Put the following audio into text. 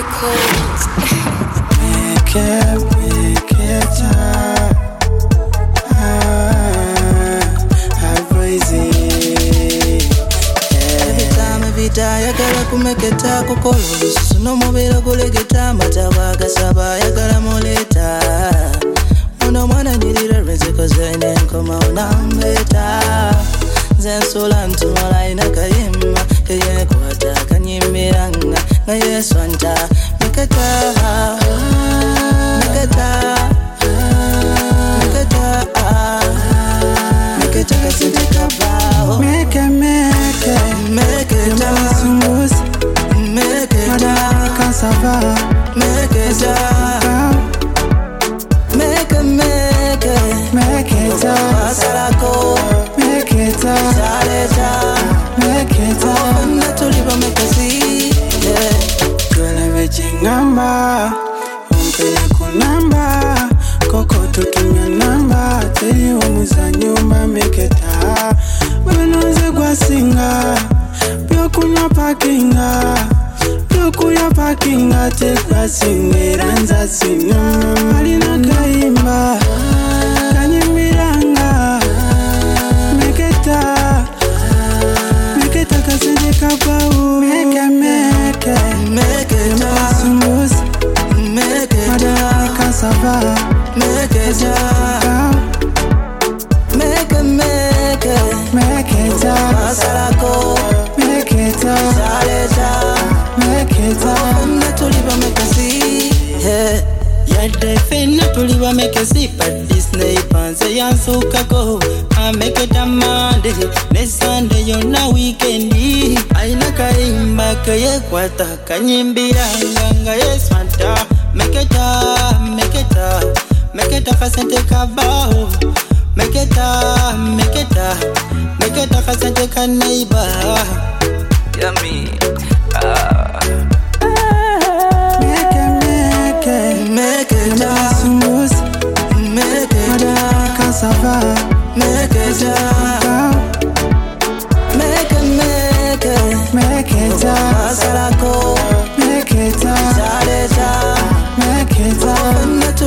Records. Make it every time yagala kumeketa kukola olususu n'omubiro gulegeta mataba gasaba yagala muleta muno mwana nyirira lwenzikoze n'enkoma onambeta nze nsula ntunula ina kayimba keyekwata kanyimiranga nga yeswanta meketa kasente kabao make it sungus make it cassava make it salako make it saleta make it natuliba make see twala vechingamba umpele kunamba koko tutumya namba teli omuzanyuma make it Wenoze kwa singa Pyokunya pakinga Tekwa singeranza sina Malina kaimba Kanyimiranga Meketa kasende kabau Meketa Sungus Meketa Kasava Meketa salako make it saleta make it natuliba make see yadde fenna tuliba make see but Disney panze yansuka go I make it a Monday ne Sunday yona weekend aina kaimba kaye kwata kanyimbira nganga yeswanta make it kasente kabao make it kasente kanaiba yummy make it sungus make it cassava make it salako make it saleta make it